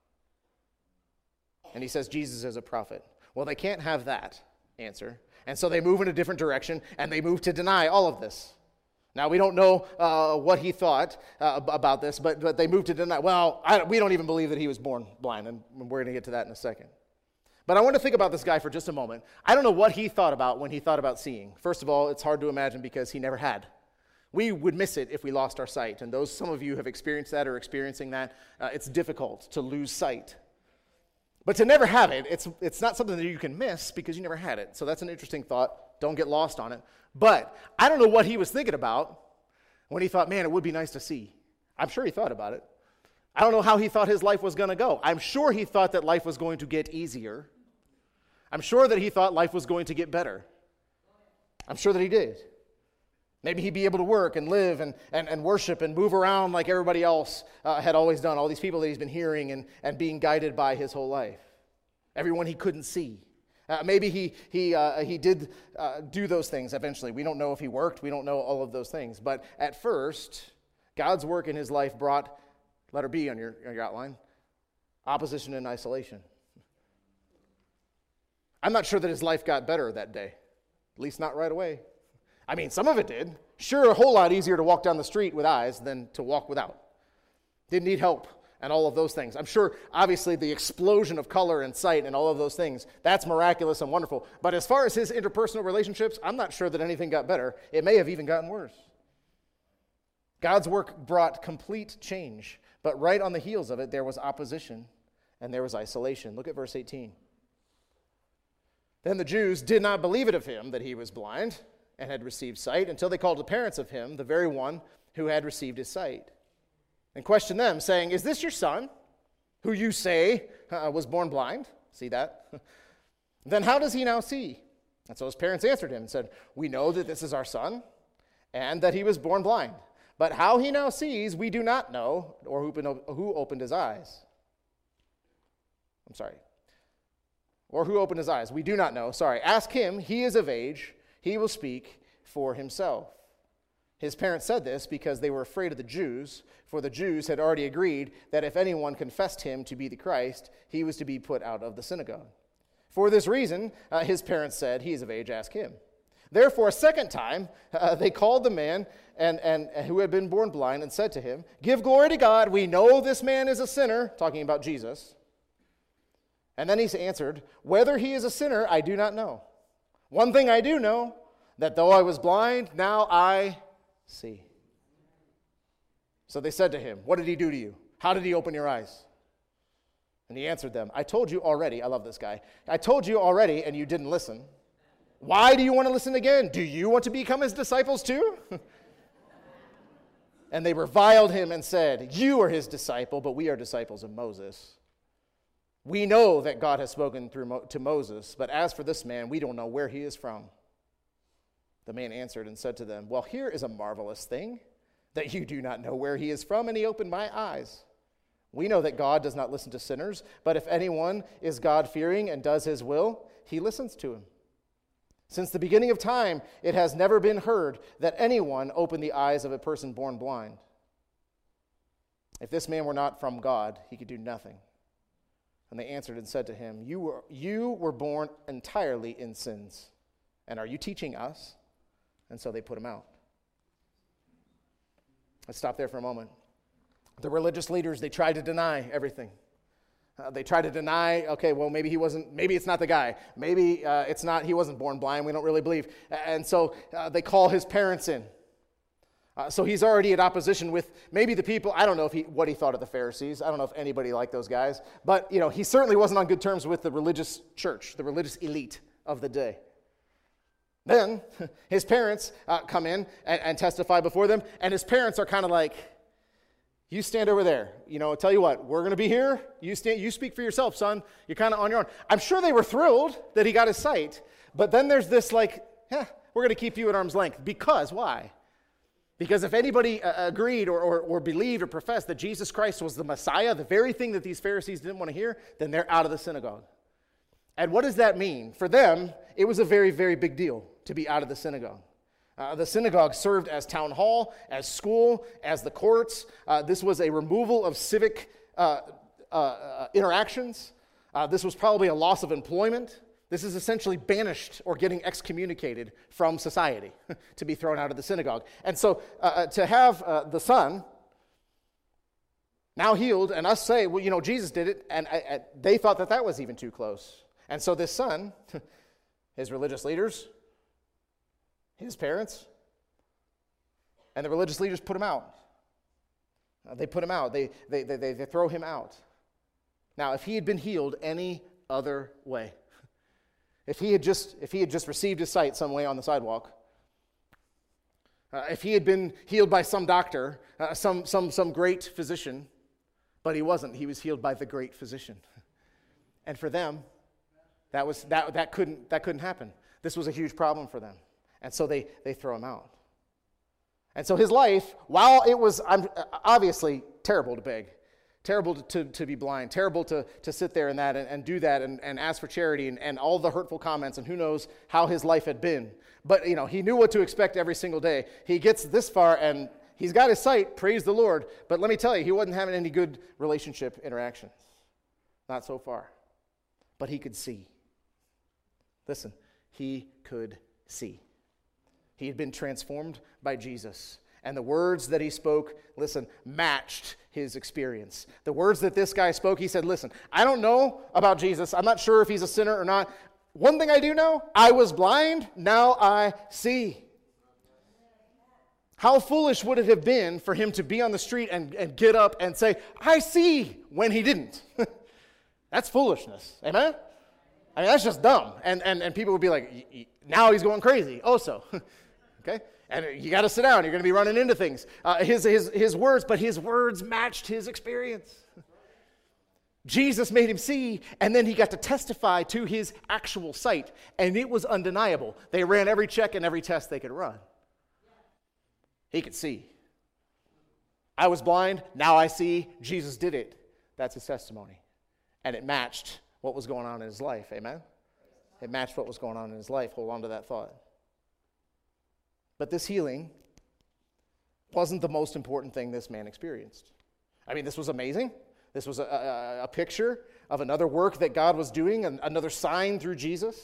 S1: And he says, Jesus is a prophet. Well, they can't have that answer. And so they move in a different direction, and they move to deny all of this. Now, we don't know what he thought about this, but they moved to deny. Well, we don't even believe that he was born blind, and we're going to get to that in a second. But I want to think about this guy for just a moment. I don't know what he thought about when he thought about seeing. First of all, it's hard to imagine because he never had. We would miss it if we lost our sight, and some of you have experienced that or experiencing that. It's difficult to lose sight. But to never have it, it's not something that you can miss because you never had it. So that's an interesting thought. Don't get lost on it. But I don't know what he was thinking about when he thought, man, it would be nice to see. I'm sure he thought about it. I don't know how he thought his life was going to go. I'm sure he thought that life was going to get easier. I'm sure that he thought life was going to get better. I'm sure that he did. Maybe he'd be able to work and live and worship and move around like everybody else had always done. All these people that he's been hearing and being guided by his whole life. Everyone he couldn't see. Maybe he did do those things eventually. We don't know if he worked. We don't know all of those things. But at first, God's work in his life brought, letter B on your outline, opposition and isolation. I'm not sure that his life got better that day. At least not right away. I mean, some of it did. Sure, a whole lot easier to walk down the street with eyes than to walk without. Didn't need help and all of those things. I'm sure, obviously, the explosion of color and sight and all of those things, that's miraculous and wonderful. But as far as his interpersonal relationships, I'm not sure that anything got better. It may have even gotten worse. God's work brought complete change. But right on the heels of it, there was opposition and there was isolation. Look at verse 18. Then the Jews did not believe it of him that he was blind and had received sight until they called the parents of him, the very one who had received his sight, and questioned them, saying, "Is this your son, who you say was born blind?" See that? "Then how does he now see?" And so his parents answered him and said, "We know that this is our son and that he was born blind. But how he now sees, we do not know, or who opened his eyes." Or who opened his eyes? We do not know. Ask him. He is of age. He will speak for himself. His parents said this because they were afraid of the Jews, for the Jews had already agreed that if anyone confessed him to be the Christ, he was to be put out of the synagogue. For this reason, his parents said, "He is of age. Ask him." Therefore, a second time, they called the man and who had been born blind and said to him, "Give glory to God. We know this man is a sinner," talking about Jesus. And then he answered, "Whether he is a sinner, I do not know. One thing I do know, that though I was blind, now I see." So they said to him, "What did he do to you? How did he open your eyes?" And he answered them, "I told you already." I love this guy. "I told you already, and you didn't listen. Why do you want to listen again? Do you want to become his disciples too?" And they reviled him and said, "You are his disciple, but we are disciples of Moses. We know that God has spoken to Moses, but as for this man, we don't know where he is from." The man answered and said to them, "Well, here is a marvelous thing, that you do not know where he is from, and he opened my eyes. We know that God does not listen to sinners, but if anyone is God-fearing and does his will, he listens to him. Since the beginning of time, it has never been heard that anyone opened the eyes of a person born blind. If this man were not from God, he could do nothing." And they answered and said to him, You were born entirely in sins, and are you teaching us?" And so they put him out. Let's stop there for a moment. The religious leaders, they tried to deny everything. They tried to deny, okay, well, maybe it's not the guy. Maybe he wasn't born blind. We don't really believe. And so they call his parents in. So he's already at opposition with maybe the people. I don't know what he thought of the Pharisees. I don't know if anybody liked those guys. But, he certainly wasn't on good terms with the religious church, the religious elite of the day. Then his parents come in and testify before them. And his parents are kind of like, "You stand over there. I'll tell you what, we're going to be here. You speak for yourself, son. You're kind of on your own." I'm sure they were thrilled that he got his sight. But then there's this we're going to keep you at arm's length. Because, why? Because if anybody agreed or believed or professed that Jesus Christ was the Messiah, the very thing that these Pharisees didn't want to hear, then they're out of the synagogue. And what does that mean? For them, it was a very, very big deal to be out of the synagogue. The synagogue served as town hall, as school, as the courts. This was a removal of civic interactions. This was probably a loss of employment. This is essentially banished or getting excommunicated from society to be thrown out of the synagogue. And so to have the son now healed and us say, well, Jesus did it, and they thought that was even too close. And so this son, his religious leaders, his parents, and the religious leaders put him out. They put him out. They throw him out. Now, if he had been healed any other way, if he had just received his sight some way on the sidewalk, if he had been healed by some doctor, some great physician, but he wasn't. He was healed by the great physician. And for them, that couldn't happen. This was a huge problem for them. And so they throw him out. And so his life, while it was obviously terrible to beg, terrible to be blind, terrible to sit there and do that and ask for charity and all the hurtful comments, and who knows how his life had been. But, he knew what to expect every single day. He gets this far and he's got his sight, praise the Lord. But let me tell you, he wasn't having any good relationship interactions. Not so far. But he could see. Listen, he could see. He had been transformed by Jesus. And the words that he spoke, listen, matched his experience. The words that this guy spoke, he said, listen, I don't know about Jesus. I'm not sure if he's a sinner or not. One thing I do know, I was blind, now I see. How foolish would it have been for him to be on the street and get up and say, I see, when he didn't? That's foolishness. Amen? I mean, that's just dumb. And people would be like, now he's going crazy. Also, okay? And you got to sit down. You're going to be running into things. His words, but his words matched his experience. Jesus made him see, and then he got to testify to his actual sight, and it was undeniable. They ran every check and every test they could run. He could see. I was blind, now I see. Jesus did it. That's his testimony. And it matched what was going on in his life. Amen? It matched what was going on in his life. Hold on to that thought. But this healing wasn't the most important thing this man experienced. I mean, this was amazing. This was a picture of another work that God was doing, another sign through Jesus.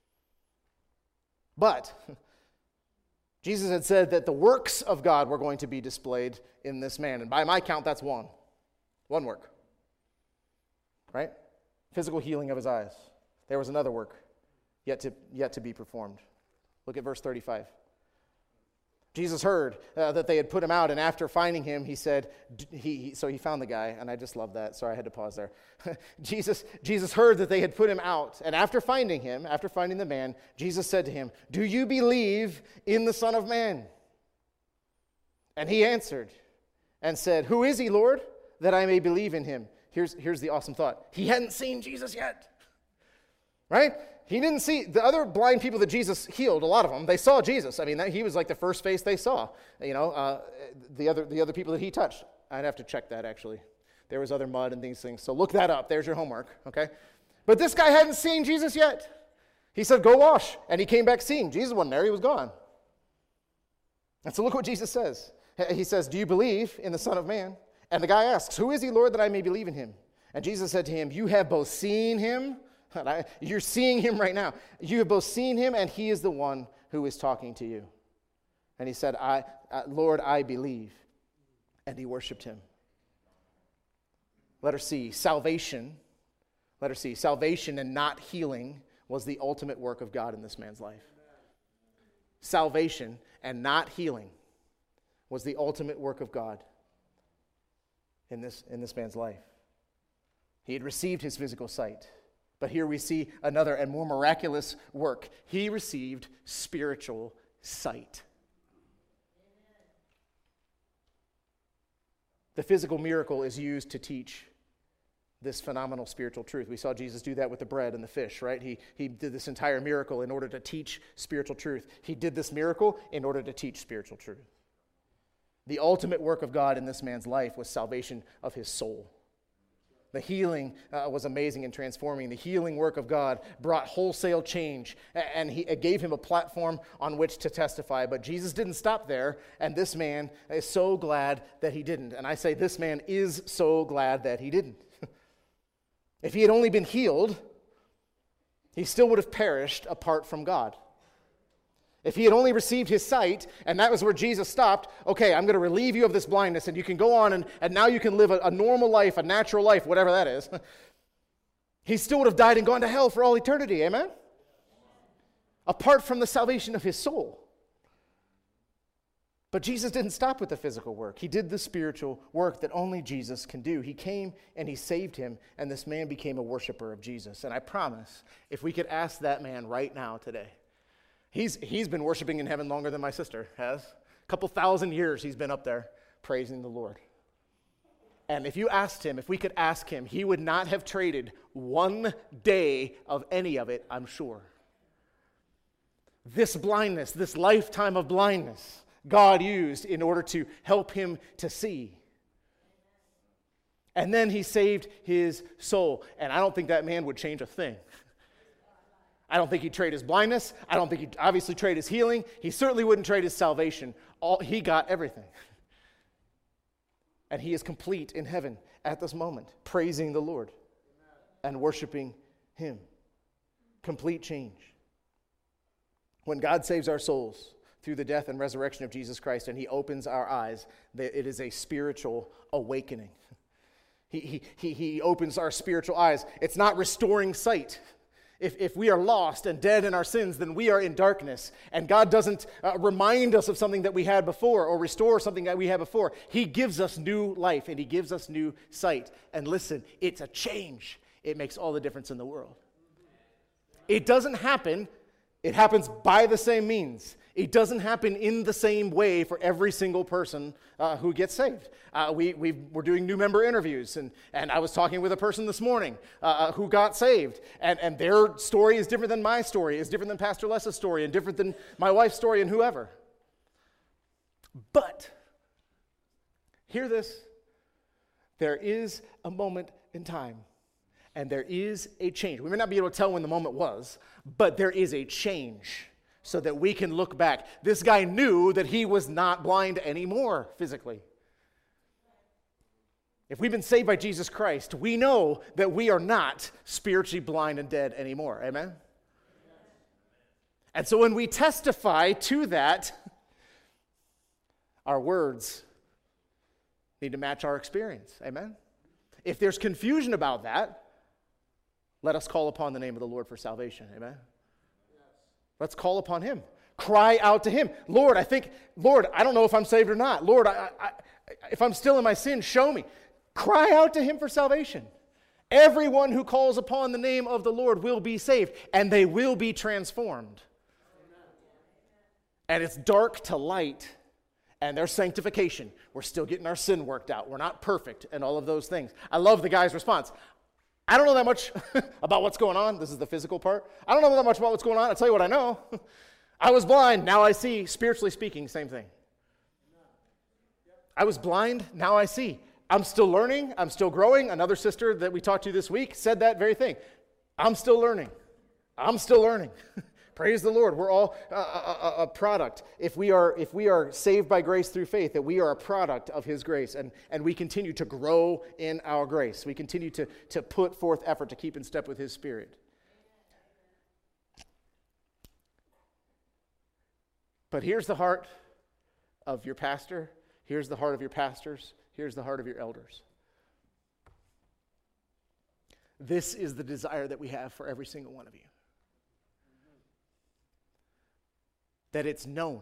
S1: But Jesus had said that the works of God were going to be displayed in this man. And by my count, that's one. One work. Right? Physical healing of his eyes. There was another work yet to be performed. Look at verse 35. Jesus heard that they had put him out, and after finding him, he said, so he found the guy, and I just love that. Sorry, I had to pause there. Jesus heard that they had put him out, and after finding the man, Jesus said to him, do you believe in the Son of Man? And he answered and said, who is he, Lord, that I may believe in him? Here's the awesome thought. He hadn't seen Jesus yet, right? He didn't see the other blind people that Jesus healed. A lot of them, they saw Jesus. I mean, he was like the first face they saw. You know, the other people that he touched. I'd have to check that actually. There was other mud and these things. So look that up. There's your homework. Okay, but this guy hadn't seen Jesus yet. He said, "Go wash," and he came back seeing. Jesus wasn't there. He was gone. And so look what Jesus says. He says, "Do you believe in the Son of Man?" And the guy asks, "Who is he, Lord, that I may believe in him?" And Jesus said to him, "You have both seen him." You're seeing him right now. You have both seen him, and he is the one who is talking to you. And he said, Lord, I believe. And he worshiped him. Letter C, salvation. Letter C, salvation and not healing was the ultimate work of God in this man's life. Salvation and not healing was the ultimate work of God in this man's life. He had received his physical sight. But here we see another and more miraculous work. He received spiritual sight. The physical miracle is used to teach this phenomenal spiritual truth. We saw Jesus do that with the bread and the fish, right? He did this entire miracle in order to teach spiritual truth. He did this miracle in order to teach spiritual truth. The ultimate work of God in this man's life was salvation of his soul. The healing was amazing and transforming. The healing work of God brought wholesale change, and it gave him a platform on which to testify. But Jesus didn't stop there, and this man is so glad that he didn't. And I say this man is so glad that he didn't. If he had only been healed, he still would have perished apart from God. If he had only received his sight, and that was where Jesus stopped, okay, I'm going to relieve you of this blindness, and you can go on, and now you can live a normal life, a natural life, whatever that is. He still would have died and gone to hell for all eternity, amen? Apart from the salvation of his soul. But Jesus didn't stop with the physical work. He did the spiritual work that only Jesus can do. He came and he saved him, and this man became a worshiper of Jesus. And I promise, if we could ask that man right now today, He's been worshiping in heaven longer than my sister has. A couple thousand years he's been up there praising the Lord. And if we could ask him, he would not have traded one day of any of it, I'm sure. This blindness, this lifetime of blindness, God used in order to help him to see. And then he saved his soul. And I don't think that man would change a thing. I don't think he'd trade his blindness. I don't think he'd obviously trade his healing. He certainly wouldn't trade his salvation. He got everything. And he is complete in heaven at this moment, praising the Lord and worshiping him. Complete change. When God saves our souls through the death and resurrection of Jesus Christ, and he opens our eyes, it is a spiritual awakening. He opens our spiritual eyes. It's not restoring sight. If we are lost and dead in our sins, then we are in darkness. And God doesn't remind us of something that we had before or restore something that we had before. He gives us new life and he gives us new sight. And listen, it's a change. It makes all the difference in the world. It doesn't happen. It happens by the same means. It doesn't happen in the same way for every single person who gets saved. We're doing new member interviews, and I was talking with a person this morning who got saved, and their story is different than my story, is different than Pastor Les' story, and different than my wife's story, and whoever. But, hear this, there is a moment in time, and there is a change. We may not be able to tell when the moment was, but there is a change. So that we can look back. This guy knew that he was not blind anymore physically. If we've been saved by Jesus Christ, we know that we are not spiritually blind and dead anymore. Amen? And so when we testify to that, our words need to match our experience. Amen? If there's confusion about that, let us call upon the name of the Lord for salvation. Amen? Let's call upon him. Cry out to him. Lord, I don't know if I'm saved or not. Lord, if I'm still in my sin, show me. Cry out to him for salvation. Everyone who calls upon the name of the Lord will be saved, and they will be transformed. And it's dark to light, and there's sanctification. We're still getting our sin worked out. We're not perfect, and all of those things. I love the guy's response. I don't know that much about what's going on. This is the physical part. I don't know that much about what's going on. I'll tell you what I know. I was blind, now I see. Spiritually speaking, same thing. I was blind, now I see. I'm still learning. I'm still growing. Another sister that we talked to this week said that very thing. I'm still learning. I'm still learning. Praise the Lord. We're all a product. If we are saved by grace through faith, that we are a product of his grace, and we continue to grow in our grace. We continue to put forth effort to keep in step with his Spirit. But here's the heart of your pastor. Here's the heart of your pastors. Here's the heart of your elders. This is the desire that we have for every single one of you. That it's known,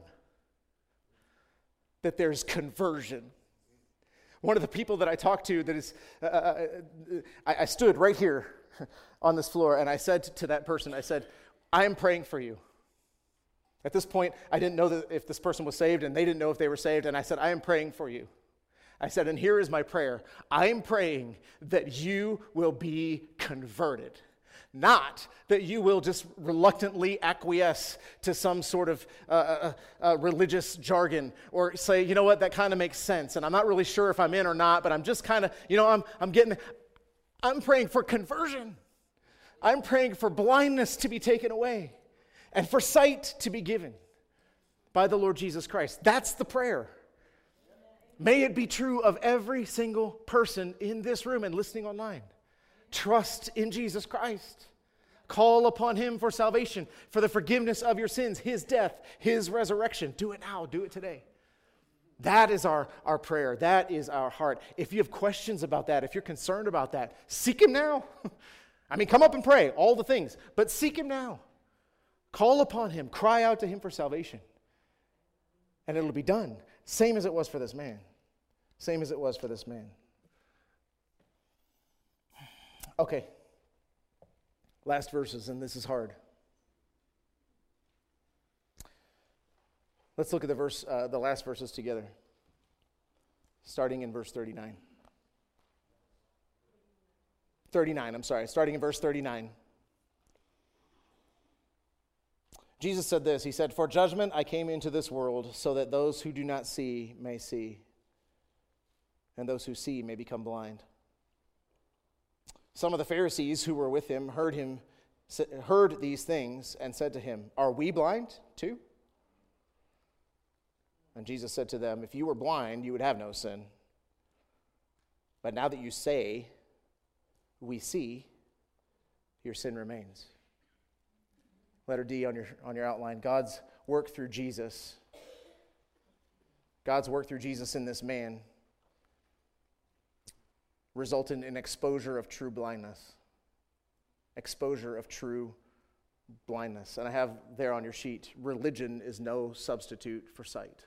S1: that there's conversion. One of the people that I talked to that is, I stood right here on this floor and I said to that person, I said, I am praying for you. At this point, I didn't know that if this person was saved and they didn't know if they were saved, and I said, I am praying for you. I said, and here is my prayer. I am praying that you will be converted. Not that you will just reluctantly acquiesce to some sort of religious jargon or say, you know what, that kind of makes sense, and I'm not really sure if I'm in or not, but I'm just kind of, I'm praying for conversion. I'm praying for blindness to be taken away and for sight to be given by the Lord Jesus Christ. That's the prayer. May it be true of every single person in this room and listening online. Trust in Jesus Christ. Call upon him for salvation, for the forgiveness of your sins, his death, his resurrection. Do it now. Do it today. That is our prayer. That is our heart. If you have questions about that, if you're concerned about that, seek him now. Come up and pray, all the things, but seek him now. Call upon him. Cry out to him for salvation. And it'll be done. Same as it was for this man. Same as it was for this man. Okay. Last verses, and this is hard. Let's look at the last verses together. Starting in verse 39. Starting in verse 39. Jesus said this, he said, "For judgment I came into this world, so that those who do not see may see, and those who see may become blind." Some of the Pharisees who were with him heard these things and said to him, "Are we blind too?" And Jesus said to them, "If you were blind, you would have no sin. But now that you say, 'We see,' your sin remains." Letter D on your outline. God's work through Jesus. God's work through Jesus in this man resulted in exposure of true blindness. Exposure of true blindness. And I have there on your sheet, religion is no substitute for sight.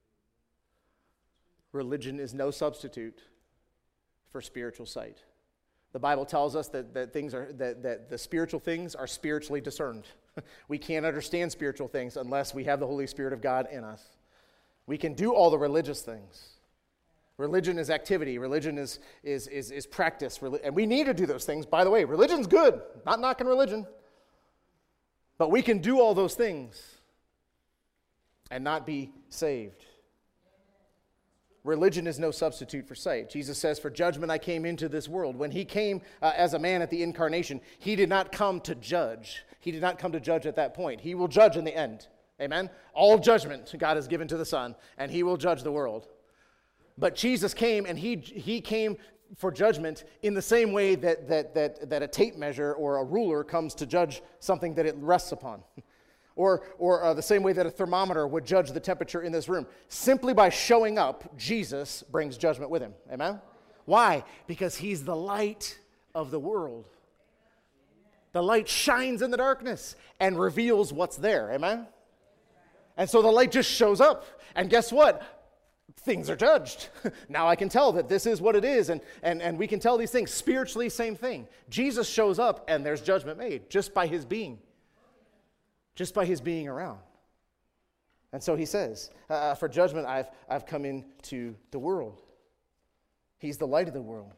S1: Religion is no substitute for spiritual sight. The Bible tells us that the spiritual things are spiritually discerned. We can't understand spiritual things unless we have the Holy Spirit of God in us. We can do all the religious things. Religion is activity. Religion is practice. And we need to do those things. By the way, religion's good. Not knocking religion. But we can do all those things and not be saved. Religion is no substitute for sight. Jesus says, for judgment I came into this world. When he came as a man at the incarnation, he did not come to judge. He did not come to judge at that point. He will judge in the end. Amen? All judgment God has given to the Son, and he will judge the world. But Jesus came, and he came for judgment in the same way that a tape measure or a ruler comes to judge something that it rests upon. Or the same way that a thermometer would judge the temperature in this room. Simply by showing up, Jesus brings judgment with him. Amen? Why? Because he's the light of the world. The light shines in the darkness and reveals what's there. Amen? And so the light just shows up. And guess what? Things are judged. Now I can tell that this is what it is. And we can tell these things. Spiritually, same thing. Jesus shows up and there's judgment made just by his being. Just by his being around. And so he says, for judgment I've come into the world. He's the light of the world.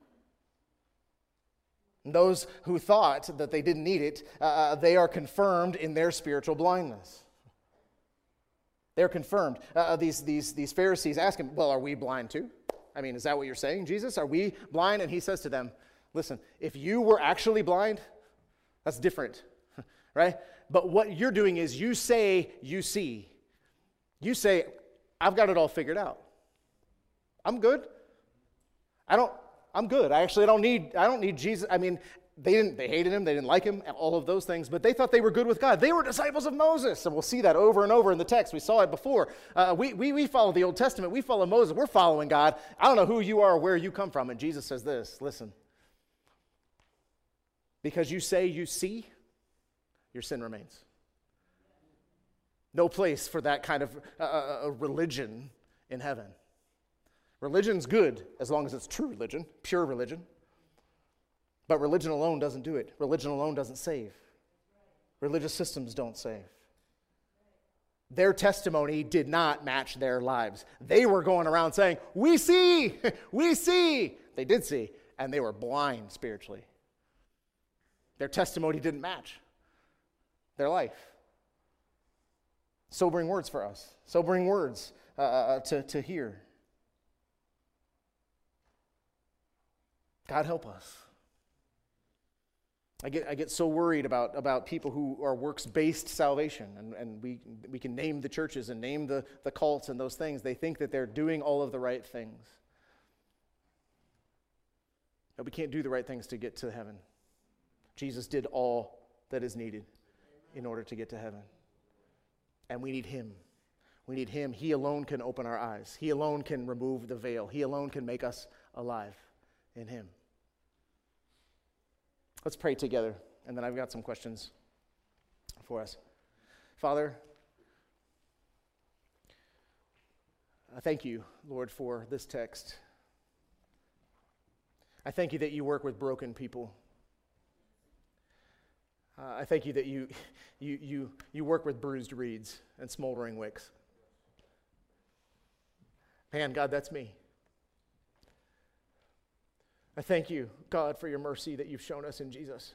S1: And those who thought that they didn't need it, they are confirmed in their spiritual blindness. They're confirmed. These Pharisees ask him, well, are we blind too? I mean, is that what you're saying, Jesus? Are we blind? And he says to them, listen, if you were actually blind, that's different, right? But what you're doing is you say you see. You say, I've got it all figured out. I'm good. I'm good. I don't need Jesus. I mean, they hated him, they didn't like him, all of those things, but they thought they were good with God. They were disciples of Moses, and we'll see that over and over in the text. We saw it before. We follow the Old Testament. We follow Moses. We're following God. I don't know who you are or where you come from. And Jesus says this, listen. Because you say you see, your sin remains. No place for that kind of religion in heaven. Religion's good as long as it's true religion, pure religion. But religion alone doesn't do it. Religion alone doesn't save. Religious systems don't save. Their testimony did not match their lives. They were going around saying, we see, we see. They did see, and they were blind spiritually. Their testimony didn't match their life. Sobering words for us. Sobering words to hear. God help us. I get so worried about people who are works-based salvation, and we can name the churches and name the cults and those things. They think that they're doing all of the right things. But we can't do the right things to get to heaven. Jesus did all that is needed in order to get to heaven. And we need him. We need him. He alone can open our eyes. He alone can remove the veil. He alone can make us alive in him. Let's pray together, and then I've got some questions for us. Father, I thank you, Lord, for this text. I thank you that you work with broken people. I thank you that you work with bruised reeds and smoldering wicks. Man, God, that's me. I thank you, God, for your mercy that you've shown us in Jesus.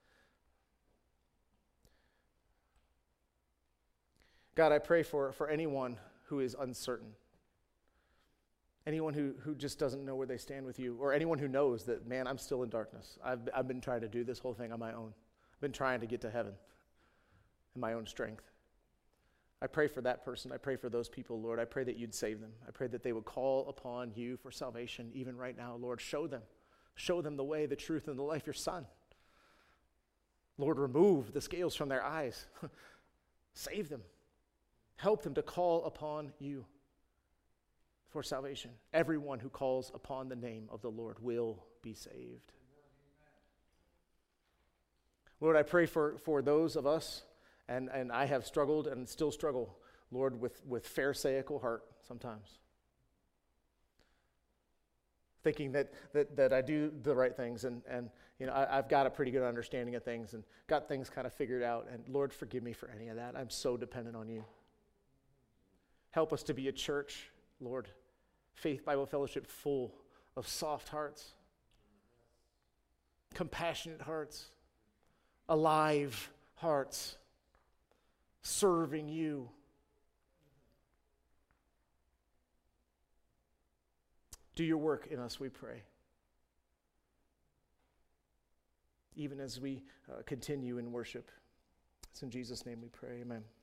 S1: God, I pray for anyone who is uncertain, anyone who just doesn't know where they stand with you, or anyone who knows that, man, I'm still in darkness. I've been trying to do this whole thing on my own. I've been trying to get to heaven in my own strength. I pray for that person. I pray for those people, Lord. I pray that you'd save them. I pray that they would call upon you for salvation even right now. Lord, show them. Show them the way, the truth, and the life, your Son. Lord, remove the scales from their eyes. Save them. Help them to call upon you for salvation. Everyone who calls upon the name of the Lord will be saved. Lord, I pray for those of us, and I have struggled and still struggle, Lord, with pharisaical heart sometimes. Thinking that I do the right things, and I've got a pretty good understanding of things and got things kind of figured out. And Lord, forgive me for any of that. I'm so dependent on you. Help us to be a church, Lord, Faith Bible Fellowship, full of soft hearts, compassionate hearts, alive hearts, serving you. Do your work in us, we pray. Even as we continue in worship. It's in Jesus' name we pray. Amen.